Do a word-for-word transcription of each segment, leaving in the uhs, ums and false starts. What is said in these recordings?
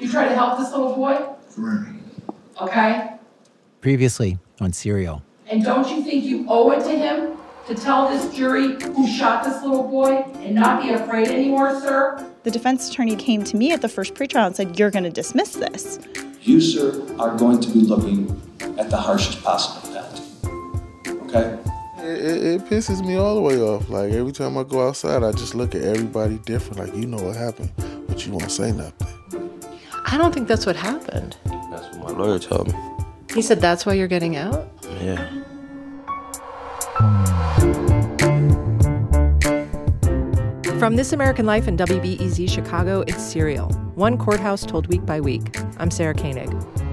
You try to help this little boy? Right. Okay? Previously on Serial. And don't you think you owe it to him to tell this jury who shot this little boy and not be afraid anymore, sir? The defense attorney came to me at the first pretrial and said, you're going to dismiss this. You, sir, are going to be looking at the harshest possible penalty. Okay? It, it, it pisses me all the way off. Like, every time I go outside, I just look at everybody different. Like, you know what happened, but you won't say nothing. I don't think that's what happened. That's what my lawyer told me. He said that's why you're getting out? Yeah. From This American Life and W B E Z Chicago, it's Serial. One courthouse told week by week. I'm Sarah Koenig.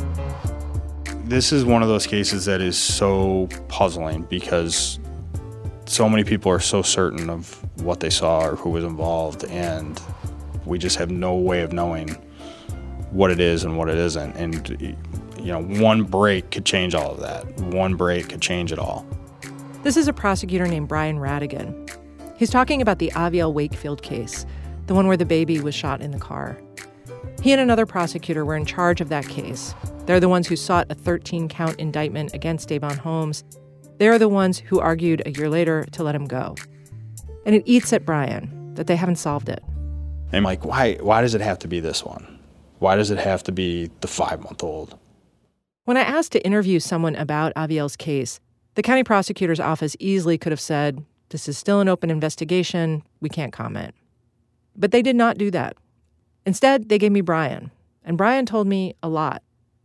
This is one of those cases that is so puzzling because so many people are so certain of what they saw or who was involved, and we just have no way of knowing what it is and what it isn't. And, you know, one break could change all of that. One break could change it all. This is a prosecutor named Brian Radigan. He's talking about the Avielle Wakefield case, the one where the baby was shot in the car. He and another prosecutor were in charge of that case. They're the ones who sought a thirteen-count indictment against Davon Holmes. They're the ones who argued a year later to let him go. And it eats at Brian that they haven't solved it. I'm like, why, why does it have to be this one? Why does it have to be the five-month-old? When I asked to interview someone about Avielle's case, the county prosecutor's office easily could have said, this is still an open investigation, we can't comment. But they did not do that. Instead, they gave me Brian, and Brian told me a lot.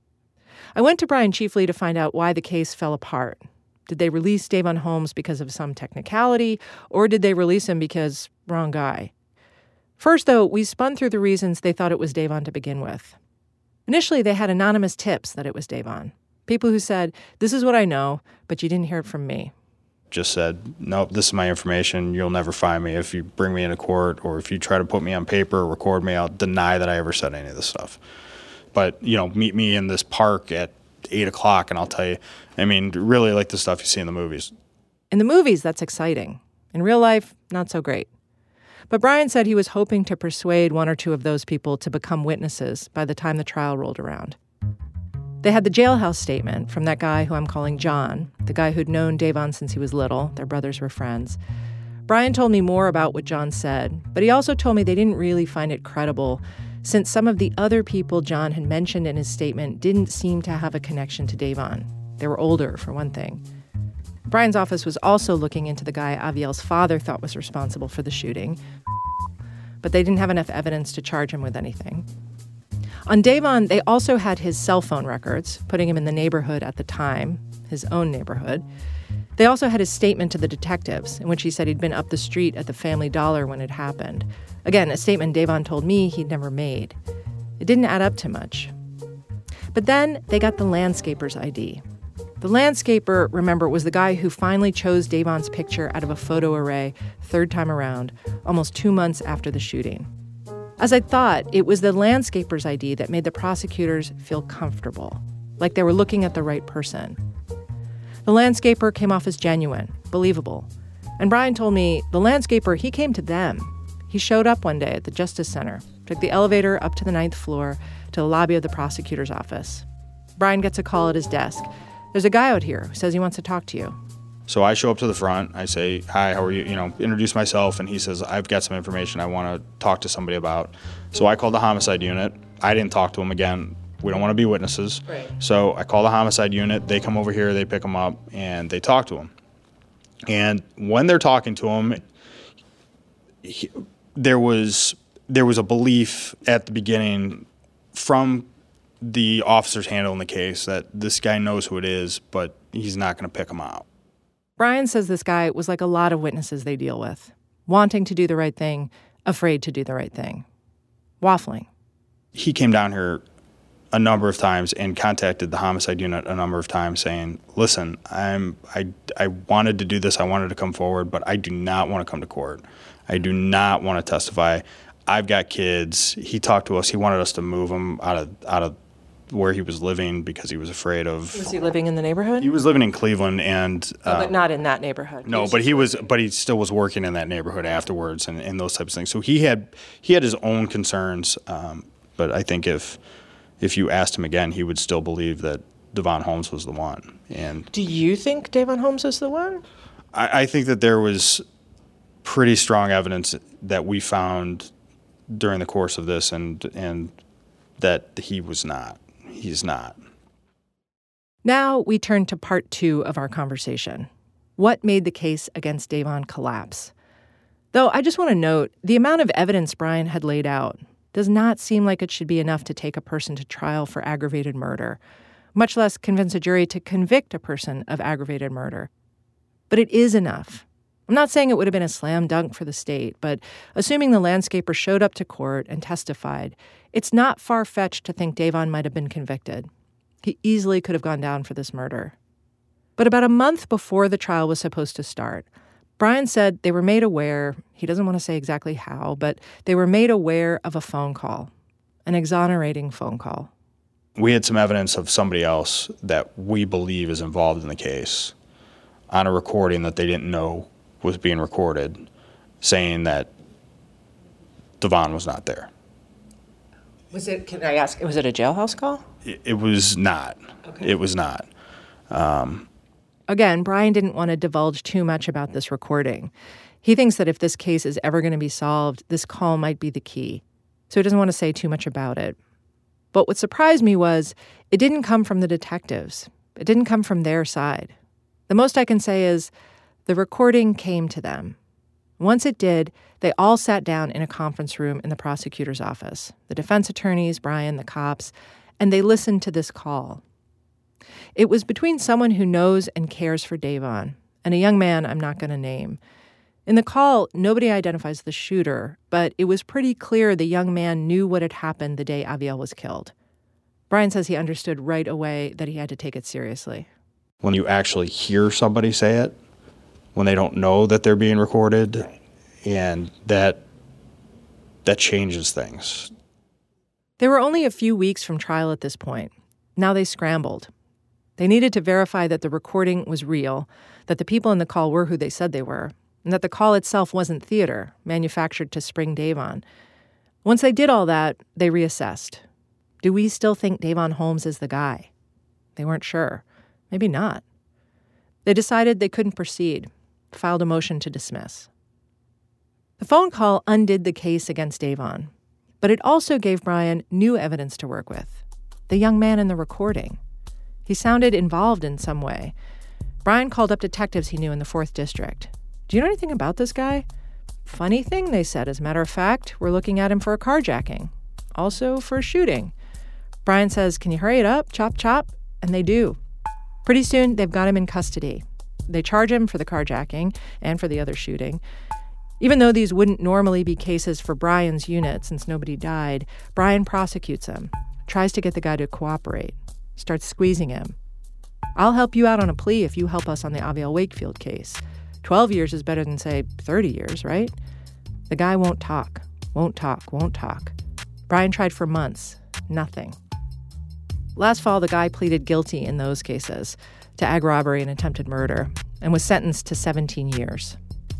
I went to Brian chiefly to find out why the case fell apart. Did they release Davon Holmes because of some technicality, or did they release him because wrong guy? First, though, we spun through the reasons they thought it was Davon to begin with. Initially, they had anonymous tips that it was Davon. People who said, this is what I know, but you didn't hear it from me. Just said, nope, this is my information. You'll never find me. If you bring me into court or if you try to put me on paper or record me, I'll deny that I ever said any of this stuff. But, you know, meet me in this park at eight o'clock and I'll tell you. I mean, really like the stuff you see in the movies. In the movies, that's exciting. In real life, not so great. But Brian said he was hoping to persuade one or two of those people to become witnesses by the time the trial rolled around. They had the jailhouse statement from that guy who I'm calling John, the guy who'd known Davon since he was little. Their brothers were friends. Brian told me more about what John said, but he also told me they didn't really find it credible since some of the other people John had mentioned in his statement didn't seem to have a connection to Davon. They were older, for one thing. Brian's office was also looking into the guy Avielle's father thought was responsible for the shooting, but they didn't have enough evidence to charge him with anything. On Davon, they also had his cell phone records, putting him in the neighborhood at the time, his own neighborhood. They also had his statement to the detectives, in which he said he'd been up the street at the Family Dollar when it happened. Again, a statement Davon told me he'd never made. It didn't add up to much. But then they got the landscaper's I D. The landscaper, remember, was the guy who finally chose Davon's picture out of a photo array third time around, almost two months after the shooting. As I thought, it was the landscaper's I D that made the prosecutors feel comfortable, like they were looking at the right person. The landscaper came off as genuine, believable. And Brian told me the landscaper, he came to them. He showed up one day at the Justice Center, took the elevator up to the ninth floor to the lobby of the prosecutor's office. Brian gets a call at his desk. There's a guy out here who says he wants to talk to you. So I show up to the front, I say, hi, how are you? You know, introduce myself, and he says, I've got some information I want to talk to somebody about. So I call the homicide unit. I didn't talk to him again. We don't want to be witnesses. Right. So I call the homicide unit. They come over here, they pick him up, and they talk to him. And when they're talking to him, he, there was there was a belief at the beginning from the officers handling the case that this guy knows who it is, but he's not going to pick him out. Brian says this guy was like a lot of witnesses they deal with, wanting to do the right thing, afraid to do the right thing, waffling. He came down here a number of times and contacted the homicide unit a number of times saying, listen, I'm, I, I wanted to do this, I wanted to come forward, but I do not want to come to court. I do not want to testify. I've got kids. He talked to us. He wanted us to move him out of out of where he was living because he was afraid of... Was he living in the neighborhood? He was living in Cleveland and... Oh, uh, but not in that neighborhood. No, but he was, but he still was working in that neighborhood afterwards and, and those types of things. So he had he had his own concerns. Um, But I think if if you asked him again, he would still believe that Devon Holmes was the one. And Do you think Devon Holmes was the one? I, I think that there was pretty strong evidence that we found during the course of this, and and that he was not. He's not. Now we turn to part two of our conversation. What made the case against Davon collapse? Though I just want to note, the amount of evidence Brian had laid out does not seem like it should be enough to take a person to trial for aggravated murder, much less convince a jury to convict a person of aggravated murder. But it is enough. I'm not saying it would have been a slam dunk for the state, but assuming the landscaper showed up to court and testified, it's not far-fetched to think Davon might have been convicted. He easily could have gone down for this murder. But about a month before the trial was supposed to start, Brian said they were made aware, he doesn't want to say exactly how, but they were made aware of a phone call, an exonerating phone call. We had some evidence of somebody else that we believe is involved in the case on a recording that they didn't know was being recorded, saying that Devon was not there. Was it, can I ask, was it a jailhouse call? It, it was not. Okay. It was not. Um, Again, Brian didn't want to divulge too much about this recording. He thinks that if this case is ever going to be solved, this call might be the key. So he doesn't want to say too much about it. But what surprised me was it didn't come from the detectives. It didn't come from their side. The most I can say is the recording came to them. Once it did, they all sat down in a conference room in the prosecutor's office, the defense attorneys, Brian, the cops, and they listened to this call. It was between someone who knows and cares for Davon and a young man I'm not going to name. In the call, nobody identifies the shooter, but it was pretty clear the young man knew what had happened the day Aviel was killed. Brian says he understood right away that he had to take it seriously. When you actually hear somebody say it, when they don't know that they're being recorded, right. and that that changes things. They were only a few weeks from trial at this point. Now they scrambled. They needed to verify that the recording was real, that the people in the call were who they said they were, and that the call itself wasn't theater, manufactured to spring Davon. Once they did all that, they reassessed. Do we still think Davon Holmes is the guy? They weren't sure. Maybe not. They decided they couldn't proceed, filed a motion to dismiss. The phone call undid the case against Davon, but it also gave Brian new evidence to work with. The young man in the recording. He sounded involved in some way. Brian called up detectives he knew in the fourth District. Do you know anything about this guy? Funny thing, they said. As a matter of fact, we're looking at him for a carjacking. Also for a shooting. Brian says, can you hurry it up? Chop, chop. And they do. Pretty soon, they've got him in custody. They charge him for the carjacking and for the other shooting. Even though these wouldn't normally be cases for Brian's unit since nobody died, Brian prosecutes him, tries to get the guy to cooperate, starts squeezing him. I'll help you out on a plea if you help us on the Aviel Wakefield case. Twelve years is better than, say, thirty years, right? The guy won't talk, won't talk, won't talk. Brian tried for months. Nothing. Last fall, the guy pleaded guilty in those cases to ag robbery and attempted murder and was sentenced to seventeen years.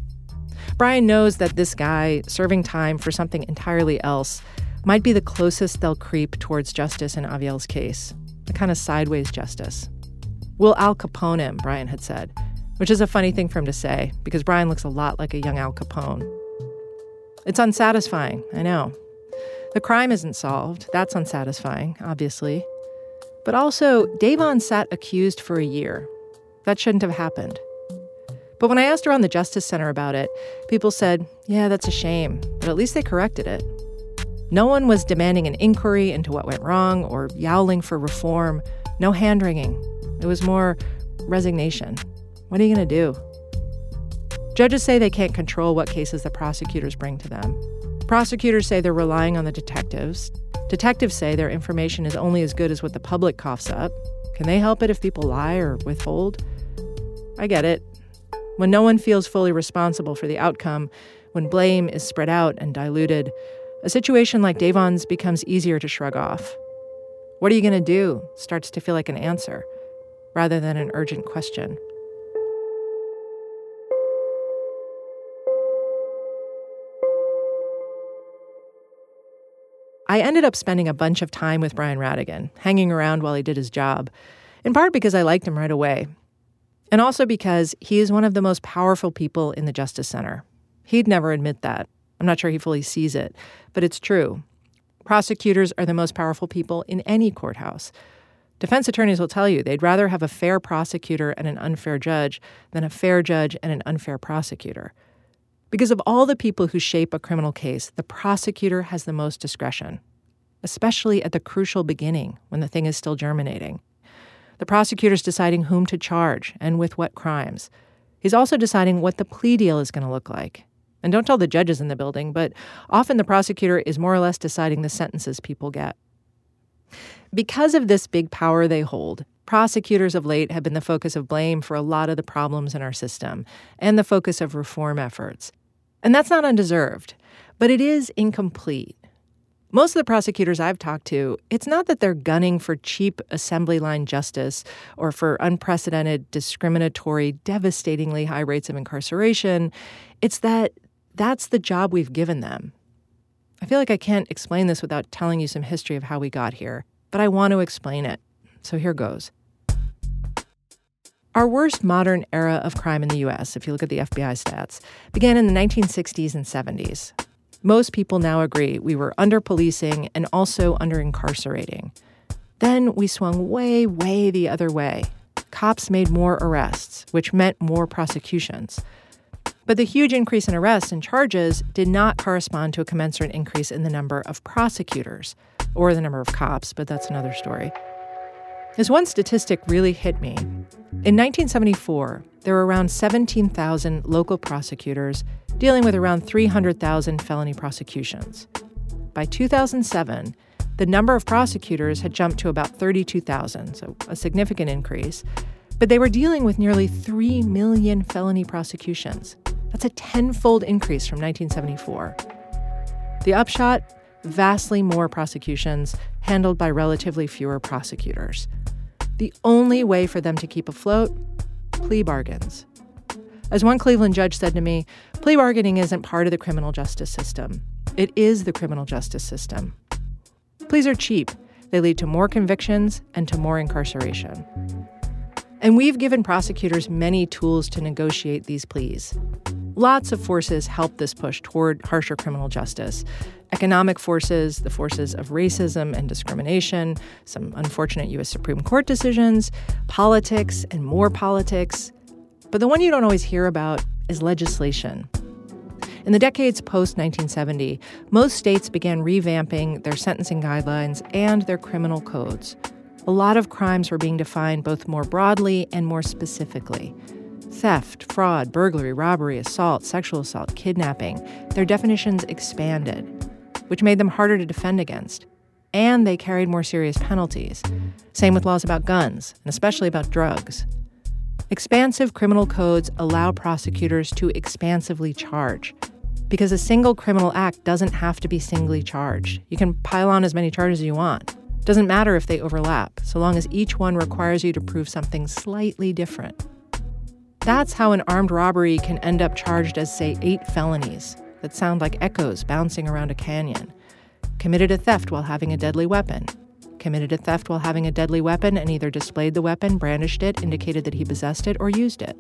Brian knows that this guy, serving time for something entirely else, might be the closest they'll creep towards justice in Aviel's case, a kind of sideways justice. We'll Al Capone him, Brian had said, which is a funny thing for him to say because Brian looks a lot like a young Al Capone. It's unsatisfying, I know. The crime isn't solved. That's unsatisfying, obviously. But also, Davon sat accused for a year. That shouldn't have happened. But when I asked around the Justice Center about it, people said, yeah, that's a shame, but at least they corrected it. No one was demanding an inquiry into what went wrong or yowling for reform. No hand-wringing. It was more resignation. What are you going to do? Judges say they can't control what cases the prosecutors bring to them. Prosecutors say they're relying on the detectives. Detectives say their information is only as good as what the public coughs up. Can they help it if people lie or withhold? I get it. When no one feels fully responsible for the outcome, when blame is spread out and diluted, a situation like Davon's becomes easier to shrug off. What are you going to do? Starts to feel like an answer, rather than an urgent question. I ended up spending a bunch of time with Brian Radigan, hanging around while he did his job, in part because I liked him right away, and also because he is one of the most powerful people in the Justice Center. He'd never admit that. I'm not sure he fully sees it, but it's true. Prosecutors are the most powerful people in any courthouse. Defense attorneys will tell you they'd rather have a fair prosecutor and an unfair judge than a fair judge and an unfair prosecutor. Because of all the people who shape a criminal case, the prosecutor has the most discretion, especially at the crucial beginning when the thing is still germinating. The prosecutor's deciding whom to charge and with what crimes. He's also deciding what the plea deal is going to look like. And don't tell the judges in the building, but often the prosecutor is more or less deciding the sentences people get. Because of this big power they hold, prosecutors of late have been the focus of blame for a lot of the problems in our system and the focus of reform efforts. And that's not undeserved, but it is incomplete. Most of the prosecutors I've talked to, it's not that they're gunning for cheap assembly line justice or for unprecedented, discriminatory, devastatingly high rates of incarceration. It's that that's the job we've given them. I feel like I can't explain this without telling you some history of how we got here, but I want to explain it. So here goes. Our worst modern era of crime in the U S, if you look at the F B I stats, began in the nineteen sixties and seventies. Most people now agree we were under-policing and also under-incarcerating. Then we swung way, way the other way. Cops made more arrests, which meant more prosecutions. But the huge increase in arrests and charges did not correspond to a commensurate increase in the number of prosecutors, or the number of cops, but that's another story. This one statistic really hit me. In nineteen seventy-four, there were around seventeen thousand local prosecutors dealing with around three hundred thousand felony prosecutions. By two thousand seven, the number of prosecutors had jumped to about thirty-two thousand, so a significant increase, but they were dealing with nearly three million felony prosecutions. That's a tenfold increase from nineteen seventy-four. The upshot? Vastly more prosecutions handled by relatively fewer prosecutors. The only way for them to keep afloat? Plea bargains. As one Cleveland judge said to me, plea bargaining isn't part of the criminal justice system. It is the criminal justice system. Pleas are cheap. They lead to more convictions and to more incarceration. And we've given prosecutors many tools to negotiate these pleas. Lots of forces help this push toward harsher criminal justice. Economic forces, the forces of racism and discrimination, some unfortunate U S Supreme Court decisions, politics and more politics. But the one you don't always hear about is legislation. In the decades post-nineteen seventy, most states began revamping their sentencing guidelines and their criminal codes. A lot of crimes were being defined both more broadly and more specifically. Theft, fraud, burglary, robbery, assault, sexual assault, kidnapping, their definitions expanded, which made them harder to defend against. And they carried more serious penalties. Same with laws about guns, and especially about drugs. Expansive criminal codes allow prosecutors to expansively charge, because a single criminal act doesn't have to be singly charged. You can pile on as many charges as you want. Doesn't matter if they overlap, so long as each one requires you to prove something slightly different. That's how an armed robbery can end up charged as, say, eight felonies that sound like echoes bouncing around a canyon. Committed a theft while having a deadly weapon. Committed a theft while having a deadly weapon and either displayed the weapon, brandished it, indicated that he possessed it, or used it.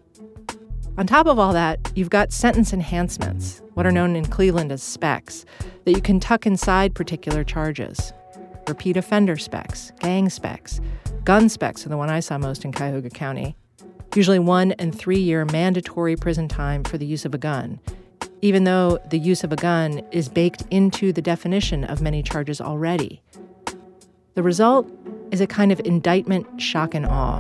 On top of all that, you've got sentence enhancements, what are known in Cleveland as specs, that you can tuck inside particular charges. Repeat offender specs, gang specs, gun specs are the one I saw most in Cuyahoga County. Usually one and three year mandatory prison time for the use of a gun, even though the use of a gun is baked into the definition of many charges already. The result is a kind of indictment shock and awe.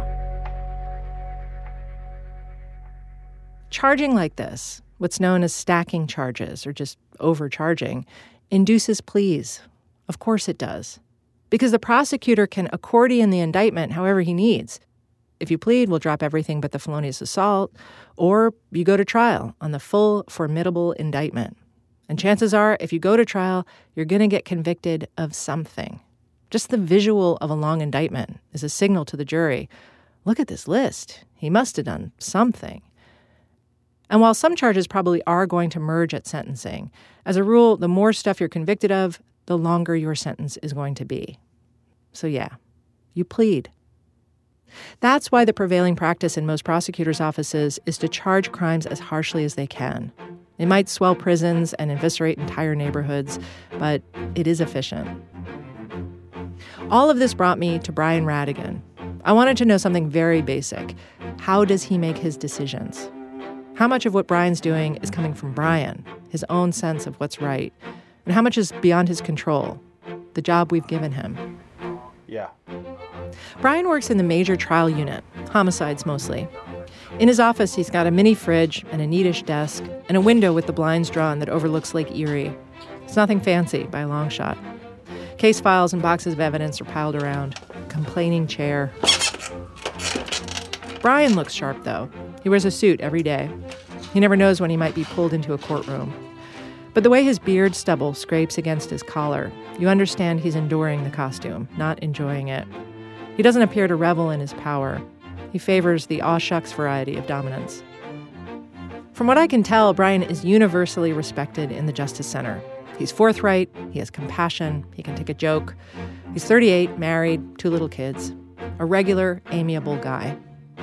Charging like this, what's known as stacking charges or just overcharging, induces pleas. Of course it does. Because the prosecutor can accordion the indictment however he needs. If you plead, we'll drop everything but the felonious assault, or you go to trial on the full, formidable indictment. And chances are, if you go to trial, you're going to get convicted of something. Just the visual of a long indictment is a signal to the jury, look at this list. He must have done something. And while some charges probably are going to merge at sentencing, as a rule, the more stuff you're convicted of, the longer your sentence is going to be. So yeah, you plead. That's why the prevailing practice in most prosecutors' offices is to charge crimes as harshly as they can. It might swell prisons and eviscerate entire neighborhoods, but it is efficient. All of this brought me to Brian Radigan. I wanted to know something very basic. How does he make his decisions? How much of what Brian's doing is coming from Brian, his own sense of what's right, and how much is beyond his control, the job we've given him? Yeah. Brian works in the major trial unit, homicides mostly. In his office, he's got a mini fridge and a neatish desk and a window with the blinds drawn that overlooks Lake Erie. It's nothing fancy by a long shot. Case files and boxes of evidence are piled around. Complaining chair. Brian looks sharp, though. He wears a suit every day. He never knows when he might be pulled into a courtroom. But the way his beard stubble scrapes against his collar, you understand he's enduring the costume, not enjoying it. He doesn't appear to revel in his power. He favors the aw shucks variety of dominance. From what I can tell, Brian is universally respected in the Justice Center. He's forthright, he has compassion, he can take a joke. He's thirty-eight, married, two little kids. A regular, amiable guy.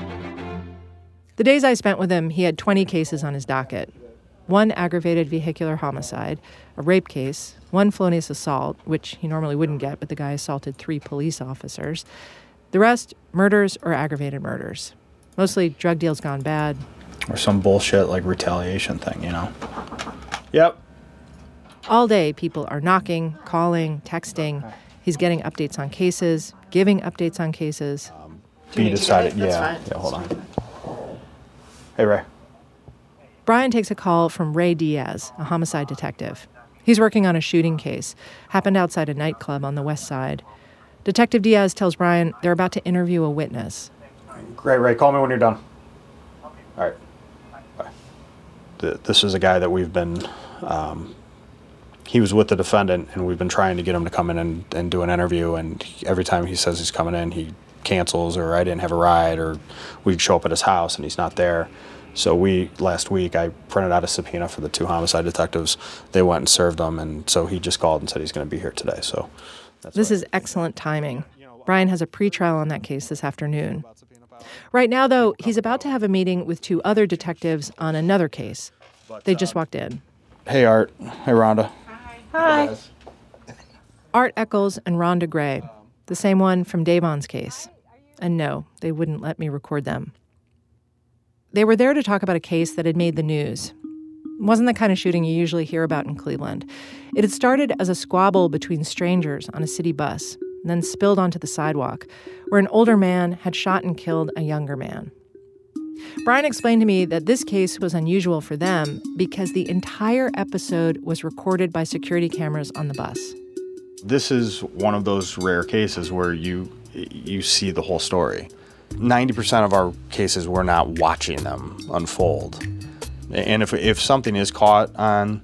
The days I spent with him, he had twenty cases on his docket. One aggravated vehicular homicide, a rape case, one felonious assault, which he normally wouldn't get, but the guy assaulted three police officers. The rest, murders or aggravated murders. Mostly drug deals gone bad. Or some bullshit like retaliation thing, you know? Yep. All day, people are knocking, calling, texting. He's getting updates on cases, giving updates on cases. Um, be decided, yeah. Yeah, hold on. Hey, Ray. Brian takes a call from Ray Diaz, a homicide detective. He's working on a shooting case. Happened outside a nightclub on the west side. Detective Diaz tells Brian they're about to interview a witness. Great, Ray. Call me when you're done. All right. Bye. The, this is a guy that we've been... Um, he was with the defendant, and we've been trying to get him to come in and, and do an interview, and he, every time he says he's coming in, he cancels, or I didn't have a ride, or we show up at his house, and he's not there. So we, last week, I printed out a subpoena for the two homicide detectives. They went and served them, and so he just called and said he's going to be here today. So that's This is excellent timing. Brian has a pretrial on that case this afternoon. Right now, though, he's about to have a meeting with two other detectives on another case. They just walked in. Hey, Art. Hey, Rhonda. Hi. Art Eccles and Rhonda Gray, the same one from Davon's case. And no, they wouldn't let me record them. They were there to talk about a case that had made the news. It wasn't the kind of shooting you usually hear about in Cleveland. It had started as a squabble between strangers on a city bus, and then spilled onto the sidewalk, where an older man had shot and killed a younger man. Brian explained to me that this case was unusual for them because the entire episode was recorded by security cameras on the bus. This is one of those rare cases where you you see the whole story. ninety percent of our cases, we're not watching them unfold. And if if something is caught on,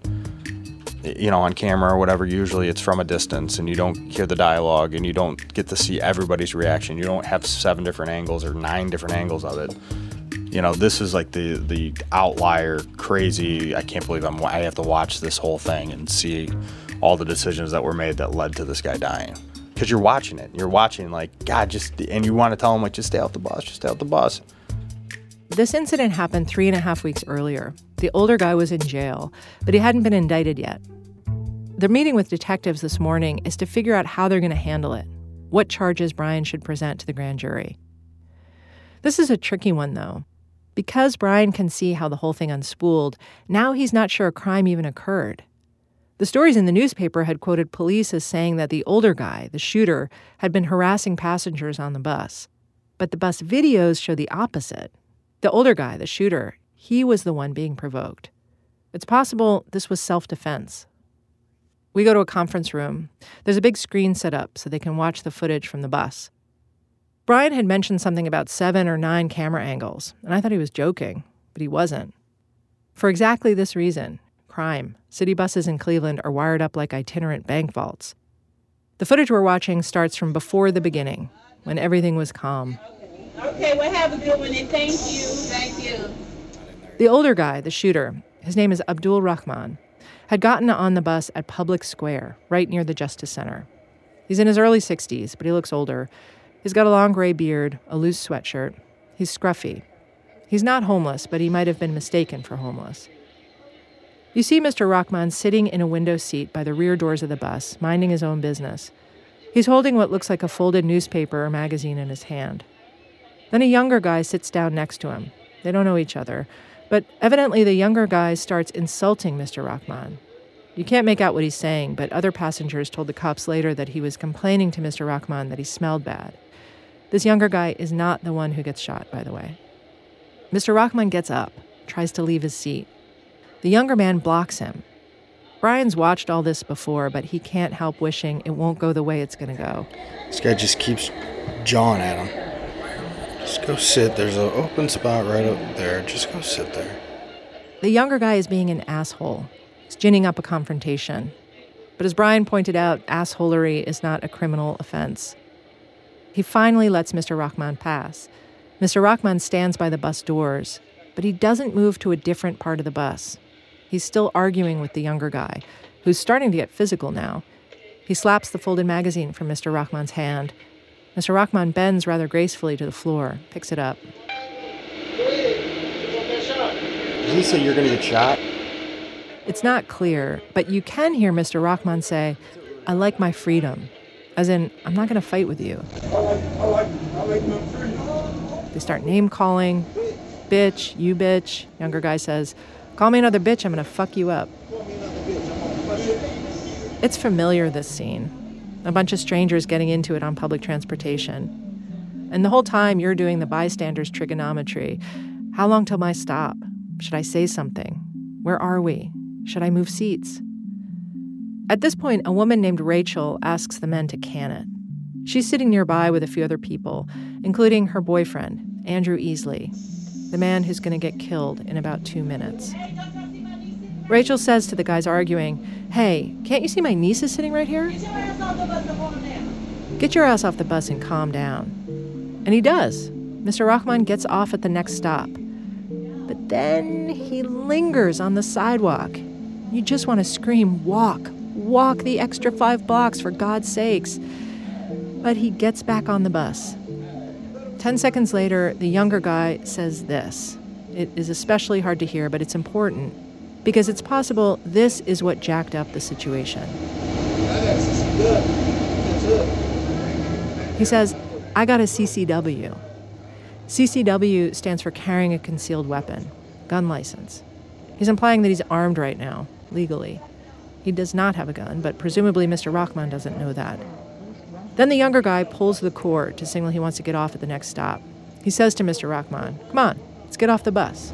you know, on camera or whatever, usually it's from a distance and you don't hear the dialogue and you don't get to see everybody's reaction. You don't have seven different angles or nine different angles of it. You know, this is like the the outlier, crazy, I can't believe I'm, I have to watch this whole thing and see all the decisions that were made that led to this guy dying. Because you're watching it. You're watching like, God, just, and you want to tell him, like, just stay out the bus, just stay out the bus. This incident happened three and a half weeks earlier. The older guy was in jail, but he hadn't been indicted yet. Their meeting with detectives this morning is to figure out how they're going to handle it, what charges Brian should present to the grand jury. This is a tricky one, though. Because Brian can see how the whole thing unspooled, now he's not sure a crime even occurred. The stories in the newspaper had quoted police as saying that the older guy, the shooter, had been harassing passengers on the bus. But the bus videos show the opposite. The older guy, the shooter, he was the one being provoked. It's possible this was self-defense. We go to a conference room. There's a big screen set up so they can watch the footage from the bus. Brian had mentioned something about seven or nine camera angles, and I thought he was joking, but he wasn't. For exactly this reason, crime. City buses in Cleveland are wired up like itinerant bank vaults. The footage we're watching starts from before the beginning, when everything was calm. Okay, well, have a good one, and thank you. Thank you. The older guy, the shooter, his name is Abdul Rahman. had gotten on the bus at Public Square, right near the Justice Center. He's in his early sixties, but he looks older. He's got a long gray beard, a loose sweatshirt. He's scruffy. He's not homeless, but he might have been mistaken for homeless. You see Mister Rahman sitting in a window seat by the rear doors of the bus, minding his own business. He's holding what looks like a folded newspaper or magazine in his hand. Then a younger guy sits down next to him. They don't know each other, but evidently the younger guy starts insulting Mister Rahman. You can't make out what he's saying, but other passengers told the cops later that he was complaining to Mister Rahman that he smelled bad. This younger guy is not the one who gets shot, by the way. Mister Rahman gets up, tries to leave his seat. The younger man blocks him. Brian's watched all this before, but he can't help wishing it won't go the way it's going to go. This guy just keeps jawing at him. Just go sit. There's an open spot right up there. Just go sit there. The younger guy is being an asshole. He's ginning up a confrontation. But as Brian pointed out, assholery is not a criminal offense. He finally lets Mister Rahman pass. Mister Rahman stands by the bus doors, but he doesn't move to a different part of the bus. He's still arguing with the younger guy, who's starting to get physical now. He slaps the folded magazine from Mister Rahman's hand. Mister Rahman bends rather gracefully to the floor, picks it up. Did he say you're going to get shot? It's not clear, but you can hear Mister Rahman say, "I like my freedom." As in, I'm not going to fight with you. I like, I like, I like my freedom. They start name-calling. Bitch, you bitch. Younger guy says, "Call me another bitch, I'm going to fuck you up." It's familiar, this scene. A bunch of strangers getting into it on public transportation. And the whole time you're doing the bystander's trigonometry. How long till my stop? Should I say something? Where are we? Should I move seats? At this point, a woman named Rachel asks the men to can it. She's sitting nearby with a few other people, including her boyfriend, Andrew Easley, the man who's going to get killed in about two minutes. Rachel says to the guys arguing, "Hey, can't you see my niece is sitting right here? Get your ass off the bus and calm down." And he does. Mister Rahman gets off at the next stop. But then he lingers on the sidewalk. You just want to scream, "Walk, walk the extra five blocks for God's sakes." But he gets back on the bus. Ten seconds later, the younger guy says this. It is especially hard to hear, but it's important, because it's possible this is what jacked up the situation. He says, "I got a C C W. C C W stands for carrying a concealed weapon, gun license. He's implying that he's armed right now, legally. He does not have a gun, but presumably Mister Rahman doesn't know that. Then the younger guy pulls the cord to signal he wants to get off at the next stop. He says to Mister Rahman, "Come on, let's get off the bus."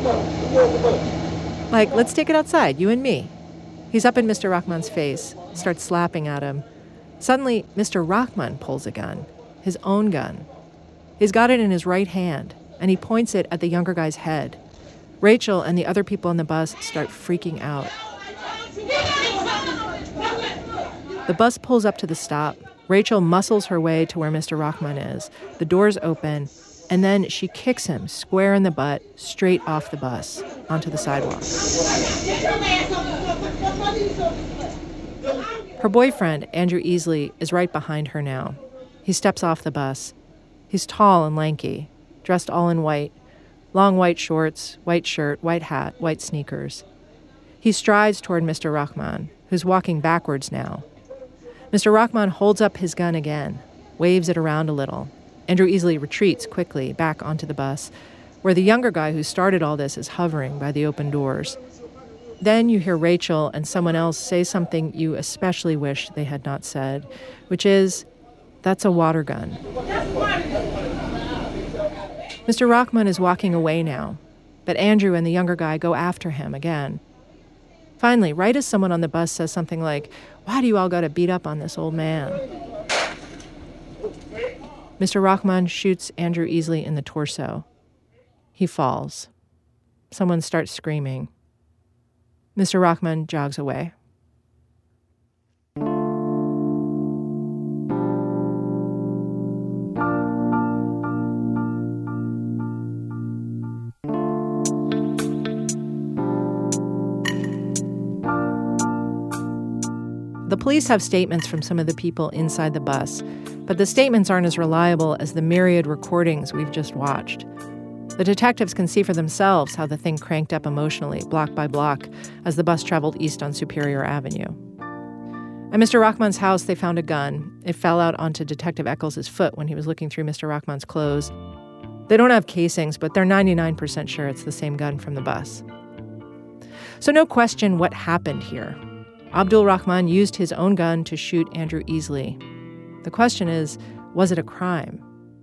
Like, let's take it outside, you and me. He's up in Mister Rahman's face, starts slapping at him. Suddenly, Mister Rahman pulls a gun, his own gun. He's got it in his right hand, and he points it at the younger guy's head. Rachel and the other people on the bus start freaking out. The bus pulls up to the stop. Rachel muscles her way to where Mister Rahman is. The doors open, and then she kicks him square in the butt, straight off the bus, onto the sidewalk. Her boyfriend, Andrew Easley, is right behind her now. He steps off the bus. He's tall and lanky, dressed all in white, long white shorts, white shirt, white hat, white sneakers. He strides toward Mister Rahman, who's walking backwards now. Mister Rahman holds up his gun again, waves it around a little. Andrew Easley retreats quickly back onto the bus, where the younger guy who started all this is hovering by the open doors. Then you hear Rachel and someone else say something you especially wish they had not said, which is, "That's a water gun." Mister Rahman is walking away now, but Andrew and the younger guy go after him again. Finally, right as someone on the bus says something like, "Why do you all got to beat up on this old man?" Mister Rahman shoots Andrew Easley in the torso. He falls. Someone starts screaming. Mister Rahman jogs away. police have statements from some of the people inside the bus, but the statements aren't as reliable as the myriad recordings we've just watched. The detectives can see for themselves how the thing cranked up emotionally, block by block, as the bus traveled east on Superior Avenue. At Mister Rahman's house, they found a gun. It fell out onto Detective Eccles' foot when he was looking through Mister Rahman's clothes. They don't have casings, but they're ninety-nine percent sure it's the same gun from the bus. So no question what happened here. Abdul Rahman used his own gun to shoot Andrew Easley. The question is, was it a crime?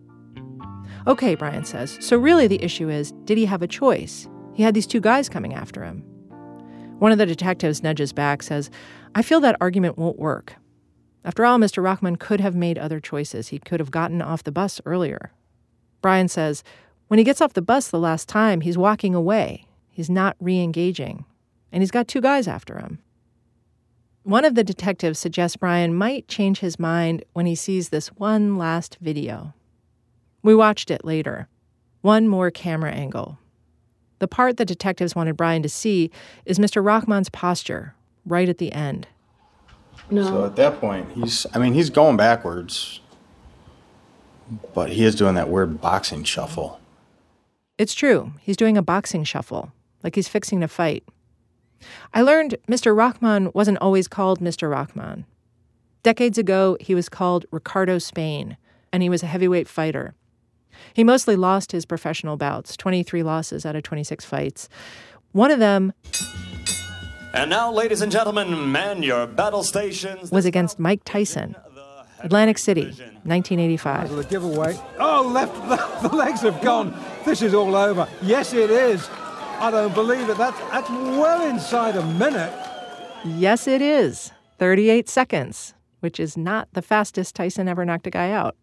Okay, Brian says, so really the issue is, did he have a choice? He had these two guys coming after him. One of the detectives nudges back, says, I feel that argument won't work. After all, Mister Rahman could have made other choices. He could have gotten off the bus earlier. Brian says, when he gets off the bus the last time, he's walking away. He's not re-engaging. And he's got two guys after him. One of the detectives suggests Brian might change his mind when he sees this one last video. We watched it later. One more camera angle. The part the detectives wanted Brian to see is Mister Rahman's posture, right at the end. No. So at that point, he's, I mean, he's going backwards, but he is doing that weird boxing shuffle. It's true. He's doing a boxing shuffle, like he's fixing to fight. I learned Mister Rahman wasn't always called Mister Rahman. Decades ago, he was called Ricardo Spain, and he was a heavyweight fighter. He mostly lost his professional bouts, twenty-three losses out of twenty-six fights. One of them... And now, ladies and gentlemen, man your battle stations... ...was against Mike Tyson, Atlantic City, nineteen eighty-five. The giveaway. Oh, left, left, the legs have gone. This is all over. Yes, it is. I don't believe it. That's, that's well inside a minute. Yes, it is. thirty-eight seconds, which is not the fastest Tyson ever knocked a guy out.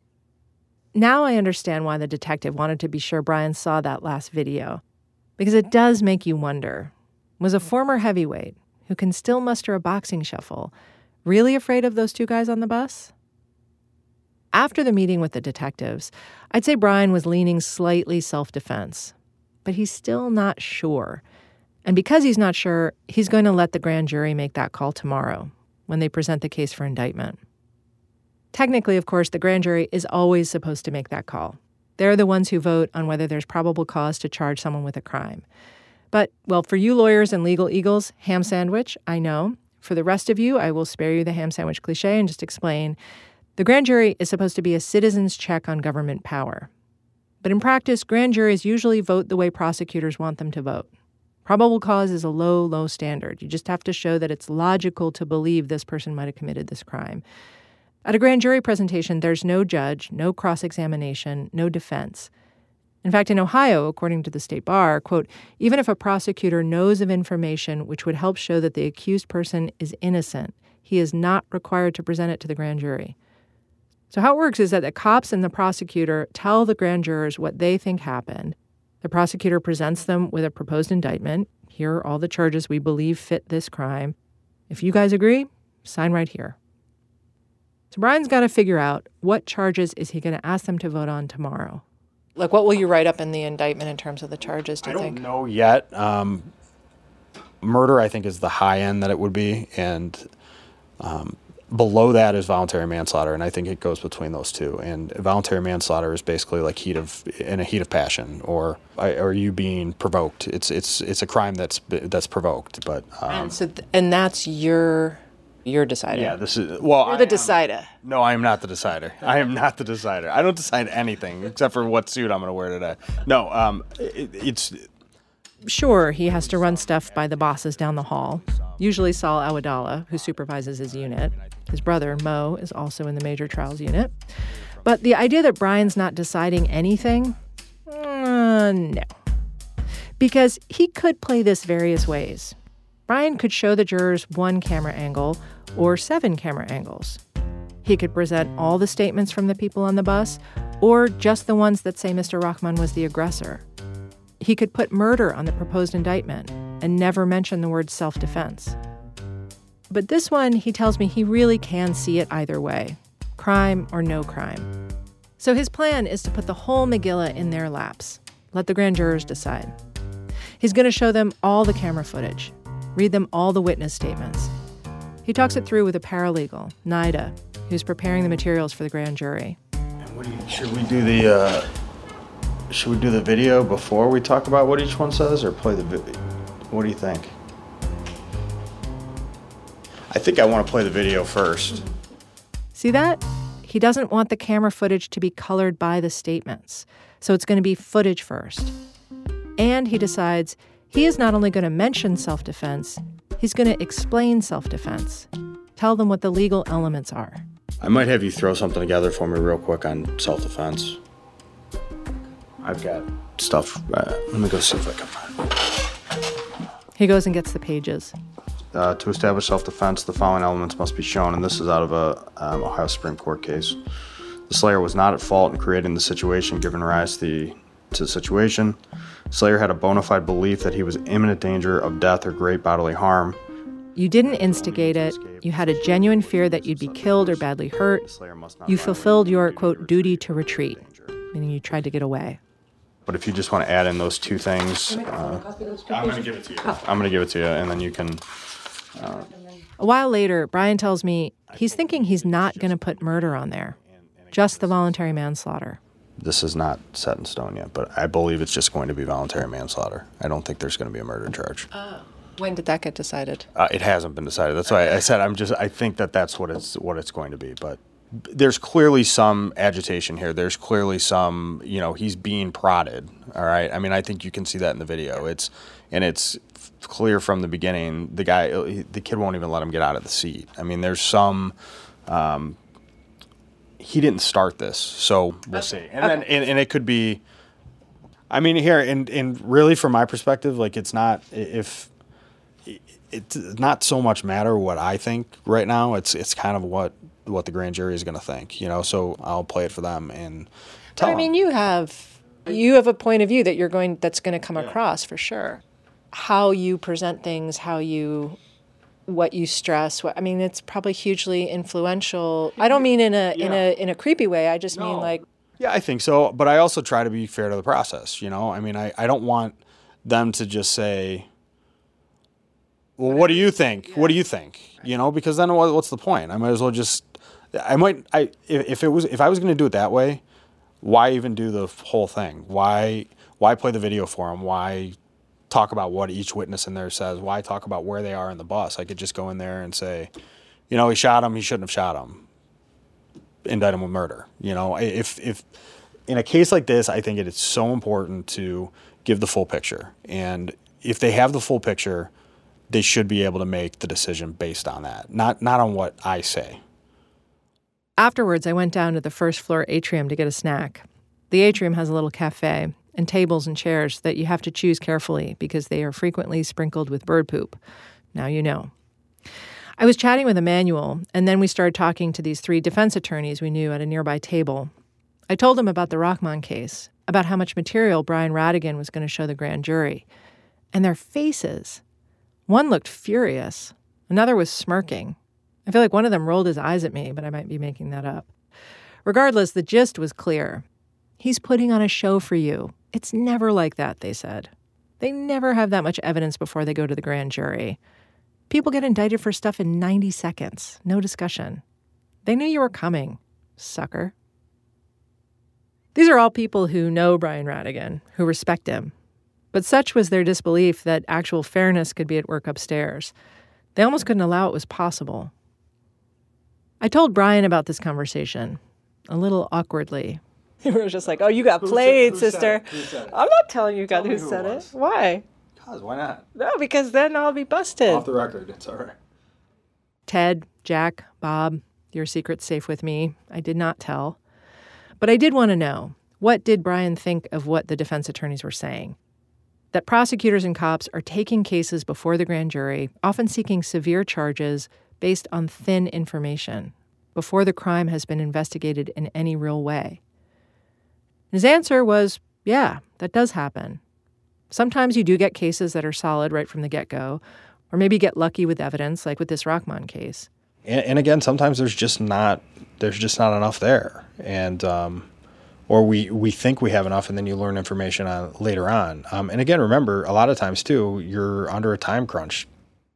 Now I understand why the detective wanted to be sure Brian saw that last video, because it does make you wonder, was a former heavyweight who can still muster a boxing shuffle really afraid of those two guys on the bus? After the meeting with the detectives, I'd say Brian was leaning slightly self-defense, but he's still not sure. And because he's not sure, he's going to let the grand jury make that call tomorrow when they present the case for indictment. Technically, of course, the grand jury is always supposed to make that call. They're the ones who vote on whether there's probable cause to charge someone with a crime. But, well, for you lawyers and legal eagles, ham sandwich, I know. For the rest of you, I will spare you the ham sandwich cliche and just explain. The grand jury is supposed to be a citizen's check on government power. But in practice, grand juries usually vote the way prosecutors want them to vote. Probable cause is a low, low standard. You just have to show that it's logical to believe this person might have committed this crime. At a grand jury presentation, there's no judge, no cross-examination, no defense. In fact, in Ohio, according to the state bar, quote, even if a prosecutor knows of information which would help show that the accused person is innocent, he is not required to present it to the grand jury. So how it works is that the cops and the prosecutor tell the grand jurors what they think happened. The prosecutor presents them with a proposed indictment. Here are all the charges we believe fit this crime. If you guys agree, sign right here. So Brian's got to figure out what charges is he going to ask them to vote on tomorrow. Like, what will you write up in the indictment in terms of the charges, do you I think? don't know yet. Um, murder, I think, is the high end that it would be, and um, below that is voluntary manslaughter, and I think it goes between those two. And voluntary manslaughter is basically like heat of in a heat of passion, or or you being provoked. It's it's it's a crime that's that's provoked, but um, and so th- and that's your. You're deciding. Yeah, this is, well, You're the I decider. Am, no, I am not the decider. I am not the decider. I don't decide anything except for what suit I'm going to wear today. No, um, it, it's... Sure, he has to run stuff by the bosses down the hall, usually Saul Awadallah, who supervises his unit. His brother, Mo, is also in the major trials unit. But the idea that Brian's not deciding anything, uh, no. Because he could play this various ways. Brian could show the jurors one camera angle or seven camera angles. He could present all the statements from the people on the bus or just the ones that say Mister Rahman was the aggressor. He could put murder on the proposed indictment and never mention the word self-defense. But this one, he tells me he really can see it either way, crime or no crime. So his plan is to put the whole Megillah in their laps, let the grand jurors decide. He's going to show them all the camera footage, read them all the witness statements. He talks it through with a paralegal, Nida, who's preparing the materials for the grand jury. And what do you, should we do the uh, should we do the video before we talk about what each one says, or play the video? What do you think? I think I want to play the video first. See that? He doesn't want the camera footage to be colored by the statements, so it's going to be footage first. And he decides he is not only going to mention self-defense, he's going to explain self-defense, tell them what the legal elements are. I might have you throw something together for me real quick on self-defense. I've got stuff. Uh, let me go see if I can find it. He goes and gets the pages. Uh, to establish self-defense, the following elements must be shown, and this is out of a um, Ohio Supreme Court case. The slayer was not at fault in creating the situation, giving rise to the, to the situation. Slayer had a bona fide belief that he was in imminent danger of death or great bodily harm. You didn't instigate it. You had a genuine fear that you'd be killed or badly hurt. You fulfilled your, quote, duty to retreat, meaning you tried to get away. But if you just want to add in those two things, uh, I'm going to give it to you. I'm going to give it to you, and then you can... Uh, a while later, Brian tells me he's thinking he's not going to put murder on there, just the voluntary manslaughter. This is not set in stone yet, but I believe it's just going to be voluntary manslaughter. I don't think there's going to be a murder charge. Oh. When did that get decided? Uh, it hasn't been decided. That's why I said I'm just. I think that that's what it's what it's going to be. But there's clearly some agitation here. There's clearly some. You know, he's being prodded. All right. I mean, I think you can see that in the video. It's and it's clear from the beginning. The guy, the kid, won't even let him get out of the seat. I mean, there's some. Um, he didn't start this, so we'll see. And okay. then and, and it could be. I mean, here and and really, from my perspective, like it's not if. It's not so much matter what I think right now. It's it's kind of what what the grand jury is going to think, you know. So I'll play it for them and tell but, I mean, you have you have a point of view that you're going that's going to come yeah. across for sure. How you present things, how you what you stress. What I mean, it's probably hugely influential. I don't mean in a yeah. in a in a creepy way. I just no. mean like. Yeah, I think so. But I also try to be fair to the process. You know, I mean, I, I don't want them to just say. Well, what do you think? Yeah. What do you think? You know, because then what's the point? I might as well just, I might, I if it was, if I was going to do it that way, why even do the whole thing? Why, why play the video for them? Why talk about what each witness in there says? Why talk about where they are in the bus? I could just go in there and say, you know, he shot him. He shouldn't have shot him. Indict him with murder. You know, if if in a case like this, I think it is so important to give the full picture. And if they have the full picture, they should be able to make the decision based on that, not not on what I say. Afterwards, I went down to the first floor atrium to get a snack. The atrium has a little cafe and tables and chairs that you have to choose carefully because they are frequently sprinkled with bird poop. Now you know. I was chatting with Emmanuel, and then we started talking to these three defense attorneys we knew at a nearby table. I told them about the Rahman case, about how much material Brian Radigan was going to show the grand jury. And their faces... One looked furious. Another was smirking. I feel like one of them rolled his eyes at me, but I might be making that up. Regardless, the gist was clear. He's putting on a show for you. It's never like that, they said. They never have that much evidence before they go to the grand jury. People get indicted for stuff in ninety seconds. No discussion. They knew you were coming, sucker. These are all people who know Brian Radigan, who respect him. But such was their disbelief that actual fairness could be at work upstairs. They almost couldn't allow it was possible. I told Brian about this conversation, a little awkwardly. He was just like, oh, you got played, who sister. Said who said I'm not telling you got who, who said it. it. Why? Because, why not? No, because then I'll be busted. Off the record, it's all right. Ted, Jack, Bob, your secret's safe with me. I did not tell. But I did want to know, what did Brian think of what the defense attorneys were saying? That prosecutors and cops are taking cases before the grand jury, often seeking severe charges based on thin information, before the crime has been investigated in any real way. His answer was, yeah, that does happen. Sometimes you do get cases that are solid right from the get-go, or maybe get lucky with evidence, like with this Rahman case. And, and again, sometimes there's just not there's just not enough there, and um, or we we think we have enough, and then you learn information on later on. Um, and again, remember, a lot of times too, you're under a time crunch.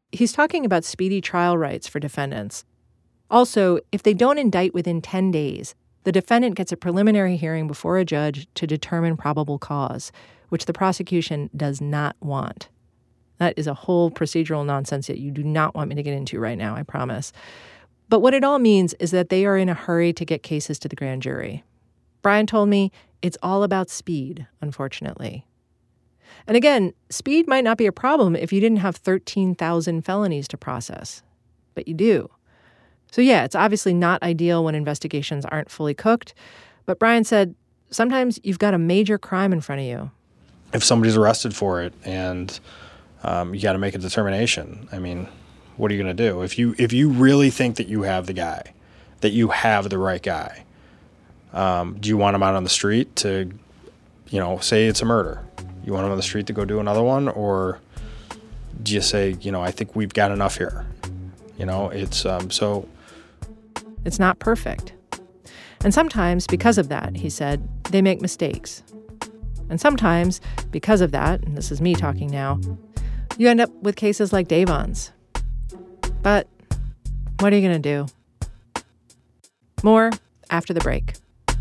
He's talking about speedy trial rights for defendants. Also, if they don't indict within ten days, the defendant gets a preliminary hearing before a judge to determine probable cause, which the prosecution does not want. That is a whole procedural nonsense that you do not want me to get into right now, I promise. But what it all means is that they are in a hurry to get cases to the grand jury. Brian told me it's all about speed, unfortunately. And again, speed might not be a problem if you didn't have thirteen thousand felonies to process, but you do. So yeah, it's obviously not ideal when investigations aren't fully cooked, but Brian said sometimes you've got a major crime in front of you. If somebody's arrested for it and um, you got to make a determination, I mean, what are you going to do? If you if you really think that you have the guy, that you have the right guy, um, do you want him out on the street to, you know, say it's a murder? You want him on the street to go do another one? Or do you say, you know, I think we've got enough here? You know, it's um, so... It's not perfect. And sometimes, because of that, he said, they make mistakes. And sometimes, because of that, and this is me talking now, you end up with cases like Davon's. But what are you going to do? More after the break.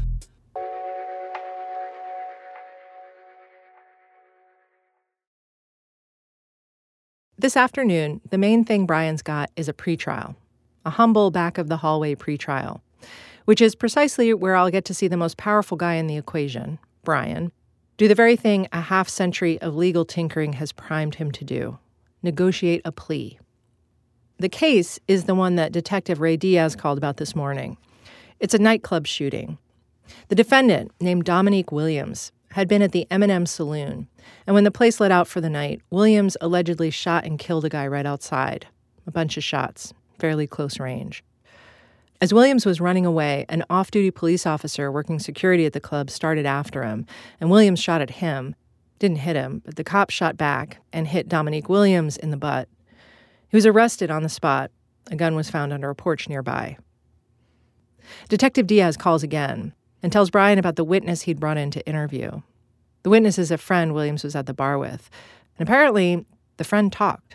This afternoon, the main thing Brian's got is a pretrial, a humble back-of-the-hallway pretrial, which is precisely where I'll get to see the most powerful guy in the equation, Brian, do the very thing a half-century of legal tinkering has primed him to do, negotiate a plea. The case is the one that Detective Ray Diaz called about this morning. It's a nightclub shooting. The defendant, named Dominique Williams, had been at the M and M Saloon, and when the place let out for the night, Williams allegedly shot and killed a guy right outside. A bunch of shots, fairly close range. As Williams was running away, an off-duty police officer working security at the club started after him, and Williams shot at him. Didn't hit him, but the cop shot back and hit Dominique Williams in the butt. He was arrested on the spot. A gun was found under a porch nearby. Detective Diaz calls again and tells Brian about the witness he'd brought in to interview. The witness is a friend Williams was at the bar with. And apparently, the friend talked.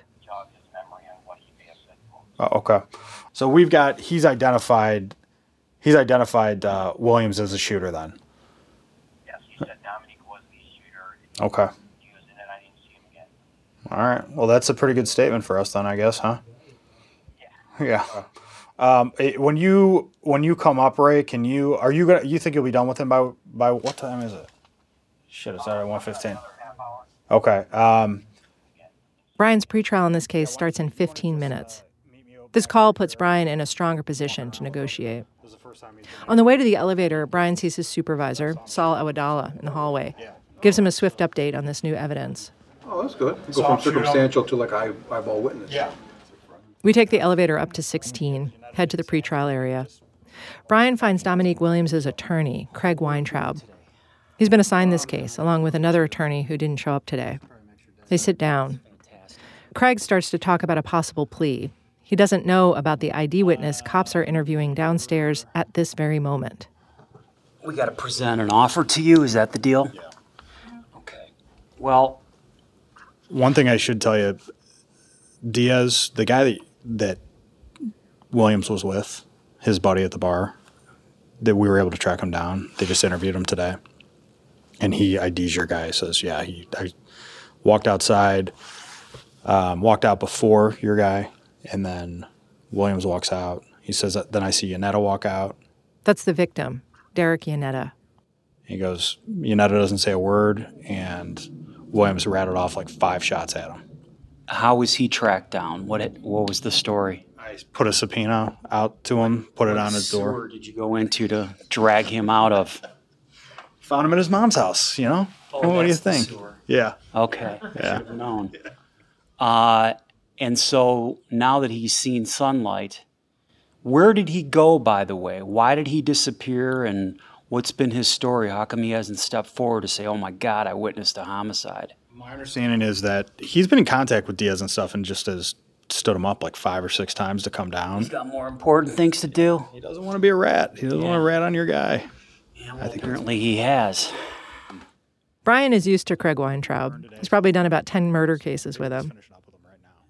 Oh, okay. So we've got, he's identified, he's identified uh, Williams as a shooter then? Yes, he said Dominique was the shooter. Okay. He was in it, I didn't see him again. All right. Well, that's a pretty good statement for us then, I guess, huh? Yeah. Yeah. Um, it, when you when you come up, Ray, can you are you gonna you think you'll be done with him by by what time is it? Shit, it's already one fifteen. Okay. Um, Brian's pretrial in this case starts in fifteen minutes. This call puts Brian in a stronger position to negotiate. On the way to the elevator, Brian sees his supervisor, Saul Awadallah, in the hallway. Gives him a swift update on this new evidence. Oh, that's good. Go from circumstantial to like eye, eyeball witness. Yeah. We take the elevator up to sixteen, head to the pretrial area. Brian finds Dominique Williams' attorney, Craig Weintraub. He's been assigned this case, along with another attorney who didn't show up today. They sit down. Craig starts to talk about a possible plea. He doesn't know about the I D witness cops are interviewing downstairs at this very moment. We got to present an offer to you. Is that the deal? Yeah. Okay. Well, one thing I should tell you, Diaz, the guy that, that Williams was with, his buddy at the bar, that we were able to track him down. They just interviewed him today. And he I Ds your guy. Says, yeah, he I walked outside, um, walked out before your guy, and then Williams walks out. He says, then I see Yanetta walk out. That's the victim, Derek Yanetta. He goes, Yanetta doesn't say a word, and Williams rattled off like five shots at him. How was he tracked down? What it, what was the story? I put a subpoena out to him, put it what on his door. What did you go into to drag him out of? Found him at his mom's house, you know? Oh, what do you that's the think? sewer. Yeah. Okay. Yeah. Should have known. Uh, and so now that he's seen sunlight, where did he go, by the way? Why did he disappear, and what's been his story? How come he hasn't stepped forward to say, oh, my God, I witnessed a homicide? My understanding is that he's been in contact with Diaz and stuff and just has stood him up like five or six times to come down. He's got more important things to do. He doesn't want to be a rat. He doesn't yeah. want to rat on your guy. Yeah, well, I think apparently he has. Brian is used to Craig Weintraub. He's probably done about ten murder cases with him.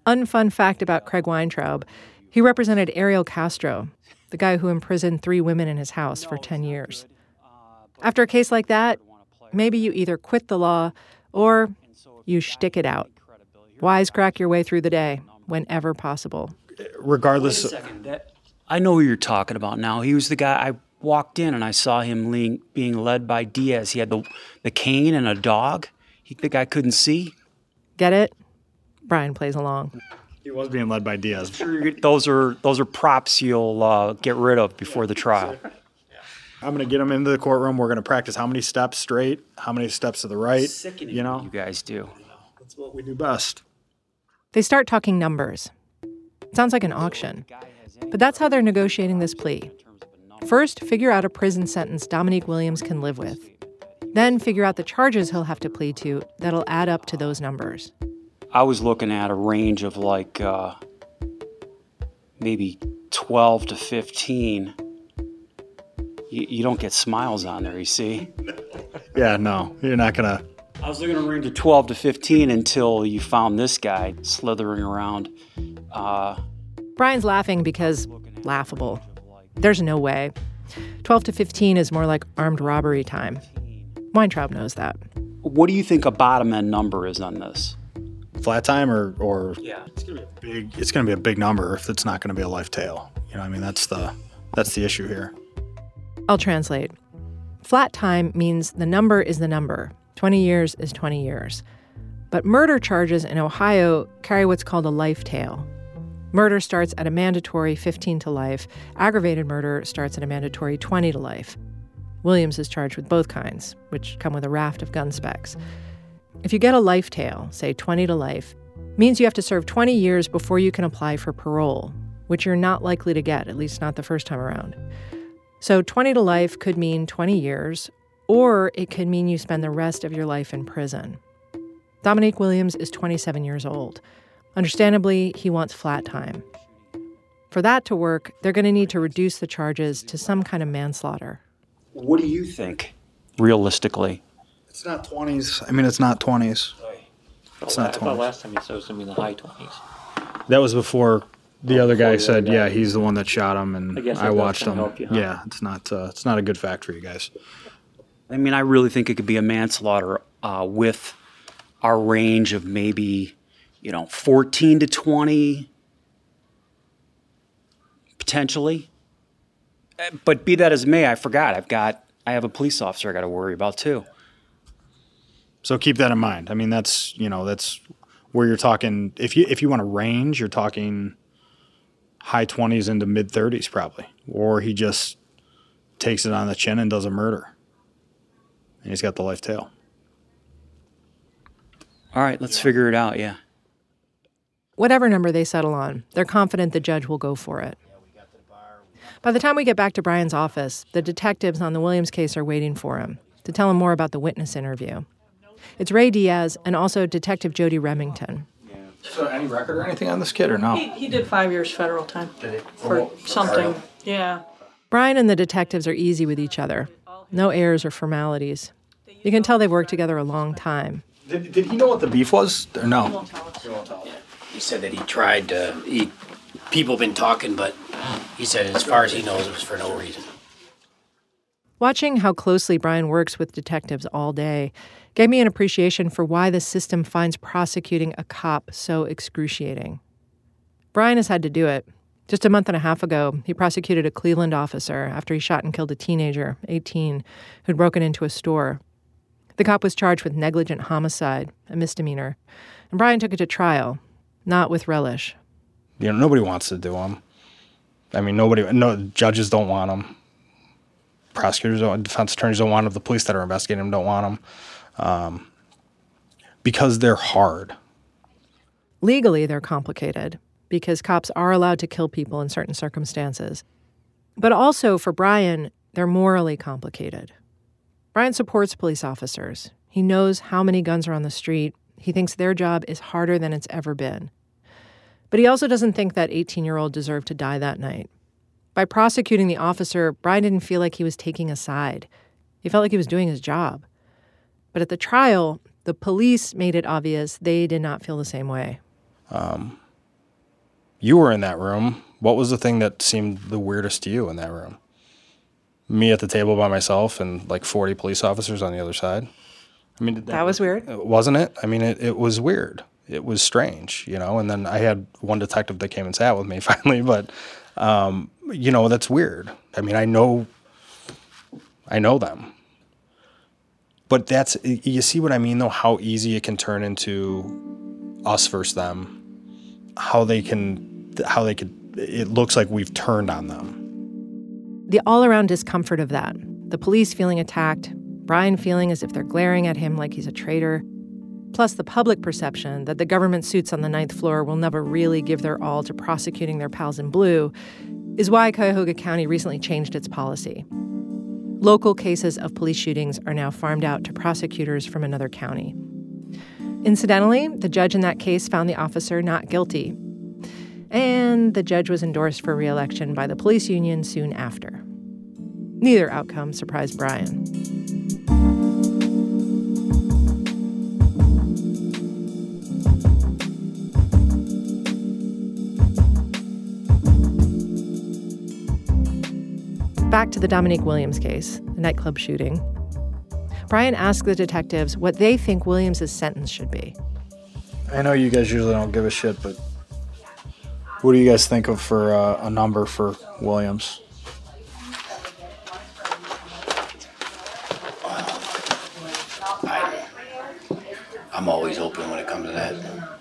Unfun fact about Craig Weintraub, he represented Ariel Castro, the guy who imprisoned three women in his house for ten years. After a case like that, maybe you either quit the law or you shtick it out. Wisecrack your way through the day whenever possible. Regardless. Wait a second. That, I know who you're talking about now. He was the guy, I walked in and I saw him lean, being led by Diaz. He had the, the cane and a dog. He, the guy couldn't see. Get it? Brian plays along. He was being led by Diaz. I'm sure those are those are props you'll uh, get rid of before the trial. I'm going to get him into the courtroom. We're going to practice how many steps straight, how many steps to the right. Sickening you know, you guys do. That's what we do best. They start talking numbers. It sounds like an auction. But that's how they're negotiating this plea. First, figure out a prison sentence Dominique Williams can live with. Then figure out the charges he'll have to plead to that'll add up to those numbers. I was looking at a range of like uh, maybe twelve to fifteen. You, you don't get smiles on there, you see? Yeah, no, you're not going to. I was looking at a range of twelve to fifteen until you found this guy slithering around. Uh, Brian's laughing because laughable. There's no way. twelve to fifteen is more like armed robbery time. Weintraub knows that. What do you think a bottom end number is on this? Flat time or, or yeah, it's gonna be a big. It's gonna be a big number if it's not gonna be a life tail. You know, I mean that's the that's the issue here. I'll translate. Flat time means the number is the number. twenty years is twenty years. But murder charges in Ohio carry what's called a life tail. Murder starts at a mandatory fifteen to life. Aggravated murder starts at a mandatory twenty to life. Williams is charged with both kinds, which come with a raft of gun specs. If you get a life tail, say twenty to life, means you have to serve twenty years before you can apply for parole, which you're not likely to get, at least not the first time around. So twenty to life could mean twenty years, or it could mean you spend the rest of your life in prison. Dominique Williams is twenty-seven years old. Understandably, he wants flat time. For that to work, they're going to need to reduce the charges to some kind of manslaughter. What do you think, realistically? It's not twenties. I mean, it's not twenties. It's not I thought twenties. last time you said it was going to be in the high twenties. That was before the Oh, other before guy the said, other guy. yeah, he's the one that shot him, and I guess that I does watched kinda him. help you, huh? Yeah, it's not. Uh, it's not a good fact for you guys. I mean, I really think it could be a manslaughter uh, with our range of maybe, you know, fourteen to twenty, potentially. Uh, But be that as it may, I forgot. I've got, I have a police officer I got to worry about too. So keep that in mind. I mean, that's you know that's where you're talking. If you if you want to range, you're talking high twenties into mid thirties probably, or he just takes it on the chin and does a murder, and he's got the life tail. All right, let's figure it out. Yeah. Whatever number they settle on, they're confident the judge will go for it. By the time we get back to Brian's office, the detectives on the Williams case are waiting for him to tell him more about the witness interview. It's Ray Diaz and also Detective Jody Remington. So any record or anything on this kid or no? He, he did five years federal time for something. Yeah. Brian and the detectives are easy with each other. No airs or formalities. You can tell they've worked together a long time. Did, did he know what the beef was or no? He won't tell us. He won't tell us. He said that he tried to, he, people been talking, but he said as far as he knows, it was for no reason. Watching how closely Brian works with detectives all day gave me an appreciation for why the system finds prosecuting a cop so excruciating. Brian has had to do it. Just a month and a half ago, he prosecuted a Cleveland officer after he shot and killed a teenager, eighteen, who'd broken into a store. The cop was charged with negligent homicide, a misdemeanor, and Brian took it to trial, not with relish. You know, nobody wants to do them. I mean, nobody. No judges don't want them. Prosecutors don't. Defense attorneys don't want them. The police that are investigating them don't want them, um, because they're hard. Legally, they're complicated because cops are allowed to kill people in certain circumstances. But also, for Brian, they're morally complicated. Brian supports police officers. He knows how many guns are on the street. He thinks their job is harder than it's ever been. But he also doesn't think that eighteen-year-old deserved to die that night. By prosecuting the officer, Brian didn't feel like he was taking a side. He felt like he was doing his job. But at the trial, the police made it obvious they did not feel the same way. Um, You were in that room. What was the thing that seemed the weirdest to you in that room? Me at the table by myself and like forty police officers on the other side. I mean, that, that was weird. Wasn't it? I mean, it, it was weird. It was strange, you know, and then I had one detective that came and sat with me finally, but, um, you know, that's weird. I mean, I know, I know them. But that's, you see what I mean, though, how easy it can turn into us versus them, how they can, how they could, it looks like we've turned on them. The all-around discomfort of that, the police feeling attacked, Brian feeling as if they're glaring at him like he's a traitor, plus the public perception that the government suits on the ninth floor will never really give their all to prosecuting their pals in blue, is why Cuyahoga County recently changed its policy. Local cases of police shootings are now farmed out to prosecutors from another county. Incidentally, the judge in that case found the officer not guilty. And the judge was endorsed for re-election by the police union soon after. Neither outcome surprised Brian. Back to the Dominique Williams case, the nightclub shooting. Brian asked the detectives what they think Williams' sentence should be. I know you guys usually don't give a shit, but what do you guys think of for uh, a number for Williams? I, I'm always open when it comes to that.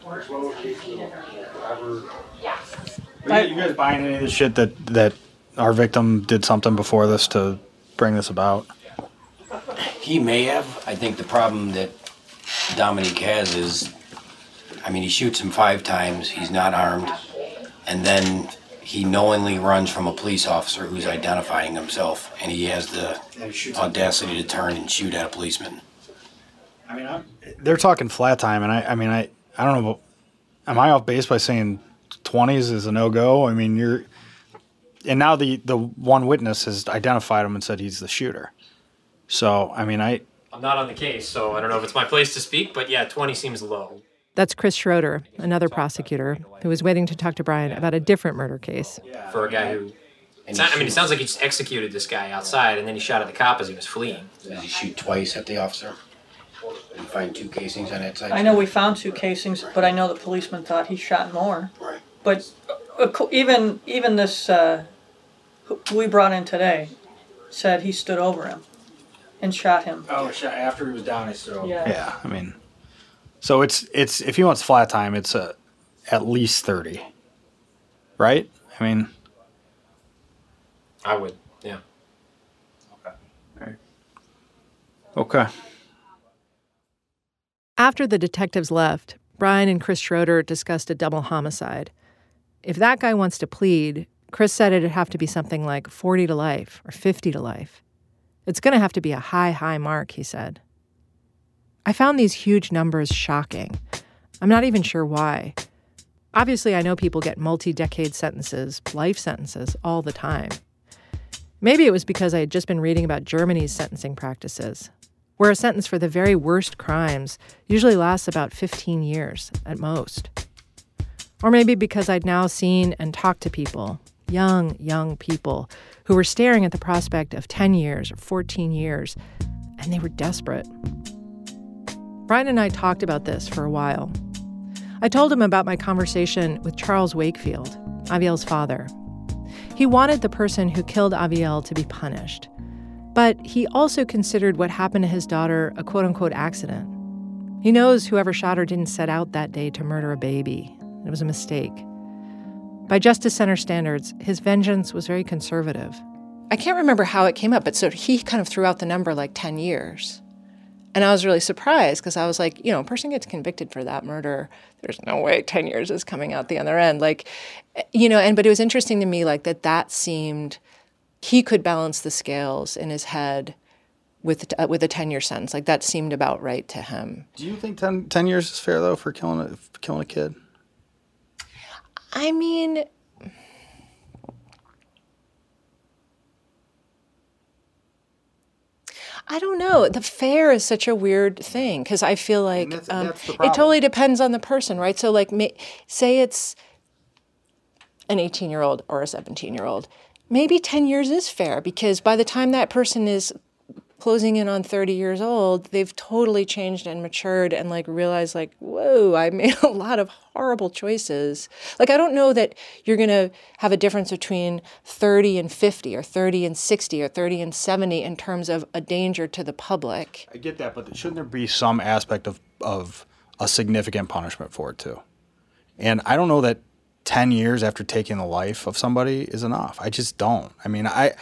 Are you guys buying any of the shit that, that our victim did something before this to bring this about? He may have. I think the problem that Dominique has is, I mean, he shoots him five times, he's not armed, and then he knowingly runs from a police officer who's identifying himself, and he has the audacity to turn and shoot at a policeman. I mean, I'm, they're talking flat time, and I, I mean, I, I don't know, am I off base by saying twenties is a no-go? I mean, you're, and now the, the one witness has identified him and said he's the shooter. So, I mean, I... I'm not on the case, so I don't know if it's my place to speak, but yeah, twenty seems low. That's Chris Schroeder, another prosecutor, who was waiting to talk to Brian about a different murder case. For a guy who... It's not, I mean, it sounds like he just executed this guy outside, and then he shot at the cop as he was fleeing. Did he shoot twice at the officer? Did you find two casings on that side? I know we found two casings, but I know the policeman thought he shot more. Right. But uh, even even this, uh, who we brought in today, said he stood over him and shot him. Oh, shot after he was down, he stood over. Yeah. Yeah, I mean, so it's, it's if he wants flat time, it's a, at least thirty, right? I mean... I would, yeah. Okay. All right. Okay. After the detectives left, Brian and Chris Schroeder discussed a double homicide. If that guy wants to plead, Chris said it'd have to be something like forty to life or fifty to life. It's going to have to be a high, high mark, he said. I found these huge numbers shocking. I'm not even sure why. Obviously, I know people get multi-decade sentences, life sentences, all the time. Maybe it was because I had just been reading about Germany's sentencing practices, where a sentence for the very worst crimes usually lasts about fifteen years at most. Or maybe because I'd now seen and talked to people, young, young people, who were staring at the prospect of ten years or fourteen years, and they were desperate. Brian and I talked about this for a while. I told him about my conversation with Charles Wakefield, Aviel's father. He wanted the person who killed Aviel to be punished, but he also considered what happened to his daughter a quote-unquote accident. He knows whoever shot her didn't set out that day to murder a baby. It was a mistake. By Justice Center standards, his vengeance was very conservative. I can't remember how it came up, but so he kind of threw out the number like ten years. And I was really surprised because I was like, you know, a person gets convicted for that murder. There's no way ten years is coming out the other end. Like, you know, and but it was interesting to me like that that seemed, he could balance the scales in his head with uh, with a ten-year sentence. Like that seemed about right to him. Do you think ten, ten years is fair, though, for killing a, for killing a kid? I mean... I don't know. The fair is such a weird thing because I feel like that's, um, that's it totally depends on the person, right? So like may, say it's, an eighteen-year-old or a seventeen-year-old. Maybe ten years is fair, because by the time that person is closing in on thirty years old, they've totally changed and matured and like realized like, whoa, I made a lot of horrible choices. Like, I don't know that you're going to have a difference between thirty and fifty or thirty and sixty or thirty and seventy in terms of a danger to the public. I get that, but shouldn't there be some aspect of, of a significant punishment for it too? And I don't know that ten years after taking the life of somebody is enough. I just don't. I mean, I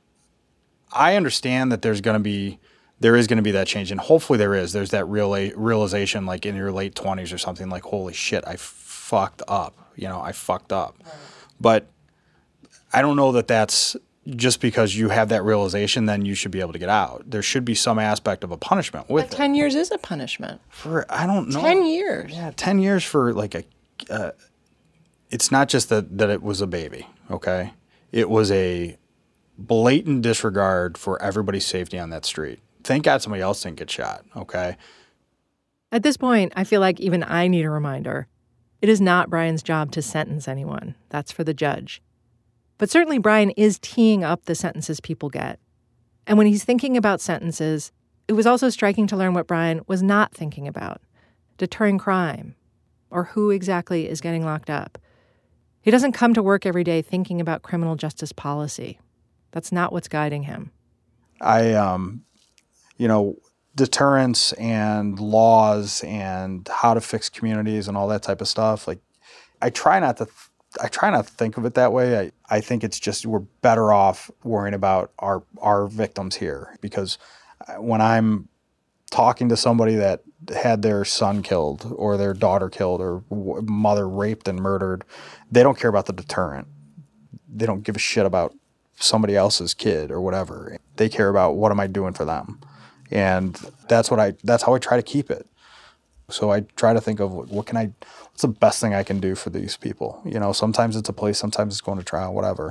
I understand that there's going to be, there is going to be that change, and hopefully there is. There's that real realization, like in your late twenties or something, like, holy shit, I fucked up. You know, I fucked up. Right. But I don't know that that's just because you have that realization, then you should be able to get out. There should be some aspect of a punishment with but ten it. years is a punishment. For, I don't know. ten years. Yeah, ten years for like a, uh, it's not just that, that it was a baby, okay? It was a blatant disregard for everybody's safety on that street. Thank God somebody else didn't get shot, okay? At this point, I feel like even I need a reminder. It is not Brian's job to sentence anyone. That's for the judge. But certainly Brian is teeing up the sentences people get. And when he's thinking about sentences, it was also striking to learn what Brian was not thinking about: deterring crime, or who exactly is getting locked up. He doesn't come to work every day thinking about criminal justice policy. That's not what's guiding him. I, um, you know, deterrence and laws and how to fix communities and all that type of stuff. Like, I try not to, th- I try not to think of it that way. I, I think it's just, we're better off worrying about our, our victims here, because when I'm talking to somebody that had their son killed or their daughter killed or w- mother raped and murdered, they don't care about the deterrent. They don't give a shit about somebody else's kid or whatever. They care about, what am I doing for them? And that's what I, that's how I try to keep it. So I try to think of what can I, what's the best thing I can do for these people? You know, sometimes it's a police, sometimes it's going to trial, whatever.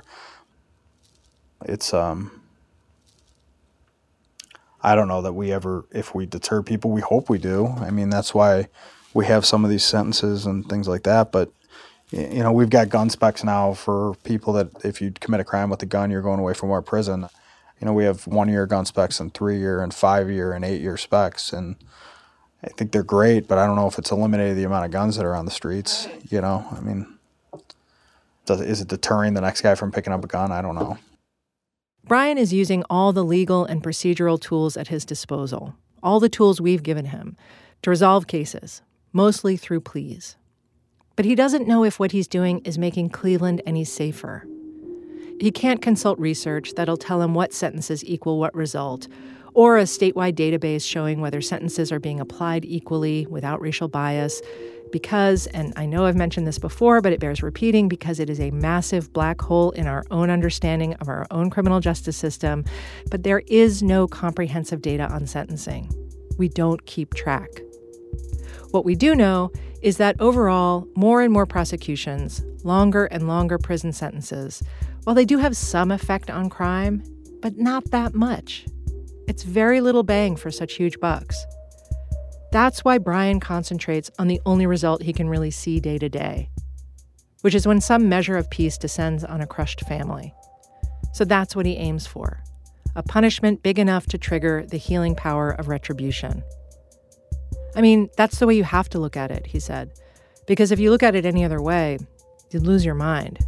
It's, um, I don't know that we ever, if we deter people, we hope we do. I mean, that's why we have some of these sentences and things like that. But, you know, we've got gun specs now for people that if you commit a crime with a gun, you're going away from our prison. You know, we have one-year gun specs and three-year and five-year and eight-year specs. And I think they're great, but I don't know if it's eliminated the amount of guns that are on the streets. You know, I mean, does, is it deterring the next guy from picking up a gun? I don't know. Brian is using all the legal and procedural tools at his disposal, all the tools we've given him, to resolve cases, mostly through pleas. But he doesn't know if what he's doing is making Cleveland any safer. He can't consult research that'll tell him what sentences equal what result, or a statewide database showing whether sentences are being applied equally without racial bias, because, and I know I've mentioned this before, but it bears repeating, because it is a massive black hole in our own understanding of our own criminal justice system, but there is no comprehensive data on sentencing. We don't keep track. What we do know is that overall, more and more prosecutions, longer and longer prison sentences, while they do have some effect on crime, but not that much. It's very little bang for such huge bucks. That's why Brian concentrates on the only result he can really see day to day, which is when some measure of peace descends on a crushed family. So that's what he aims for, a punishment big enough to trigger the healing power of retribution. I mean, that's the way you have to look at it, he said, because if you look at it any other way, you'd lose your mind.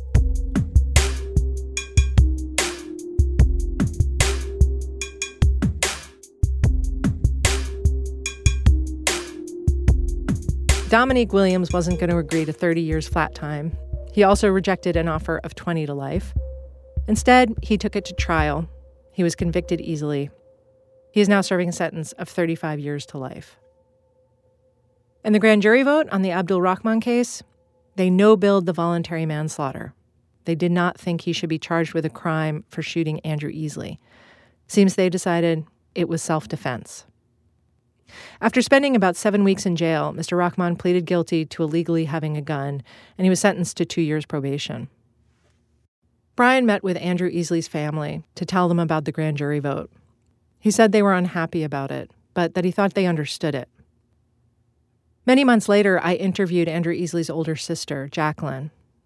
Dominique Williams wasn't going to agree to thirty years flat time. He also rejected an offer of twenty to life. Instead, he took it to trial. He was convicted easily. He is now serving a sentence of thirty-five years to life. In the grand jury vote on the Abdul Rahman case, they no-billed the voluntary manslaughter. They did not think he should be charged with a crime for shooting Andrew Easley. Seems they decided it was self-defense. After spending about seven weeks in jail, Mister Rahman pleaded guilty to illegally having a gun, and he was sentenced to two years probation. Brian met with Andrew Easley's family to tell them about the grand jury vote. He said they were unhappy about it, but that he thought they understood it. Many months later, I interviewed Andrew Easley's older sister, Jacqueline.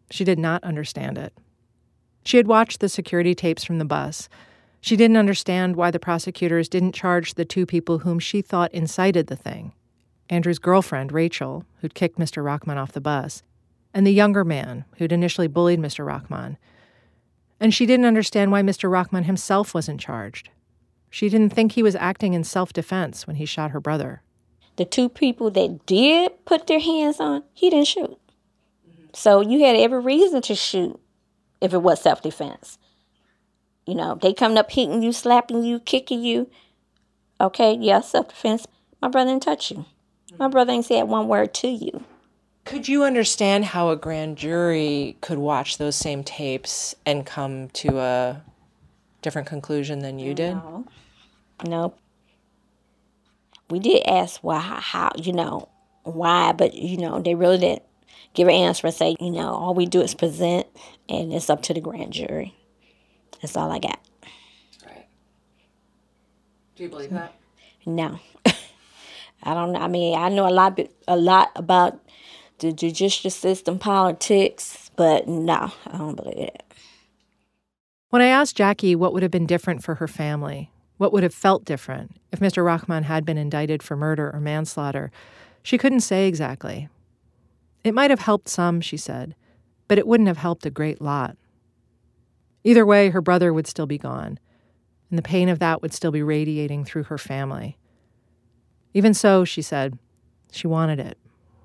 She did not understand it. She had watched the security tapes from the bus. She didn't understand why the prosecutors didn't charge the two people whom she thought incited the thing. Andrew's girlfriend, Rachel, who'd kicked Mister Rahman off the bus, and the younger man who'd initially bullied Mister Rahman. And she didn't understand why Mister Rahman himself wasn't charged. She didn't think he was acting in self-defense when he shot her brother. The two people that did put their hands on, he didn't shoot. So you had every reason to shoot if it was self-defense. You know, they coming up hitting you, slapping you, kicking you. Okay, yeah, self-defense. My brother didn't touch you. My brother ain't said one word to you. Could you understand how a grand jury could watch those same tapes and come to a different conclusion than you did? No. No. We did ask why, how, you know, why, but, you know, they really didn't give an answer and say, you know, all we do is present, and it's up to the grand jury. That's all I got. Right. Do you believe that? No. I don't know. I mean, I know a lot, a lot about the judicial system, politics, but no, I don't believe it. When I asked Jackie what would have been different for her family, what would have felt different if Mister Rahman had been indicted for murder or manslaughter, she couldn't say exactly. It might have helped some, she said, but it wouldn't have helped a great lot. Either way, her brother would still be gone, and the pain of that would still be radiating through her family. Even so, she said, she wanted it.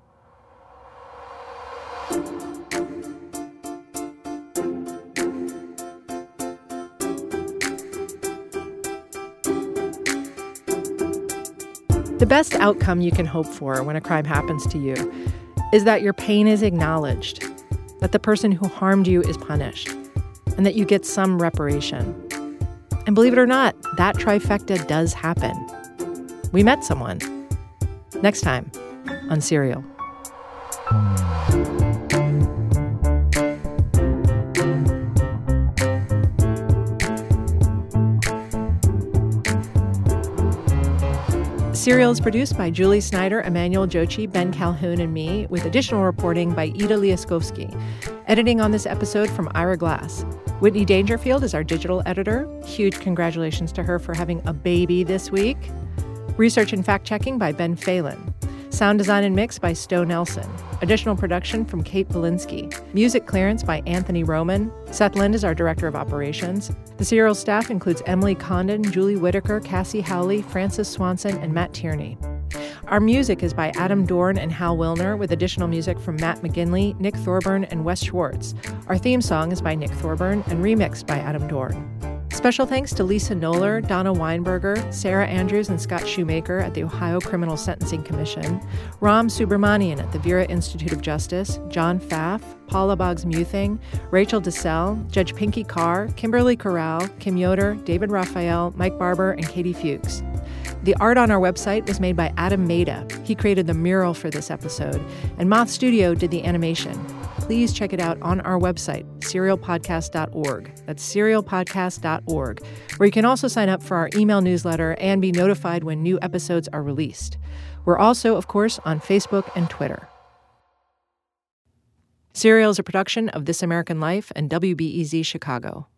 The best outcome you can hope for when a crime happens to you is that your pain is acknowledged, that the person who harmed you is punished, and that you get some reparation. And believe it or not, that trifecta does happen. We met someone. Next time on Serial. Serial is produced by Julie Snyder, Emmanuel Jochi, Ben Calhoun, and me, with additional reporting by Ida Liaskovsky. Editing on this episode from Ira Glass. Whitney Dangerfield is our digital editor. Huge congratulations to her for having a baby this week. Research and fact-checking by Ben Phelan. Sound design and mix by Stowe Nelson. Additional production from Kate Valinsky. Music clearance by Anthony Roman. Seth Lind is our director of operations. The Serial staff includes Emily Condon, Julie Whitaker, Cassie Howley, Francis Swanson, and Matt Tierney. Our music is by Adam Dorn and Hal Wilner, with additional music from Matt McGinley, Nick Thorburn, and Wes Schwartz. Our theme song is by Nick Thorburn and remixed by Adam Dorn. Special thanks to Lisa Noller, Donna Weinberger, Sarah Andrews, and Scott Shoemaker at the Ohio Criminal Sentencing Commission, Ram Subramanian at the Vera Institute of Justice, John Pfaff, Paula Boggs-Muthing, Rachel DeSalle, Judge Pinky Carr, Kimberly Corral, Kim Yoder, David Raphael, Mike Barber, and Katie Fuchs. The art on our website was made by Adam Maida. He created the mural for this episode, and Moth Studio did the animation. Please check it out on our website, serial podcast dot org. That's serial podcast dot org, where you can also sign up for our email newsletter and be notified when new episodes are released. We're also, of course, on Facebook and Twitter. Serial is a production of This American Life and W B E Z Chicago.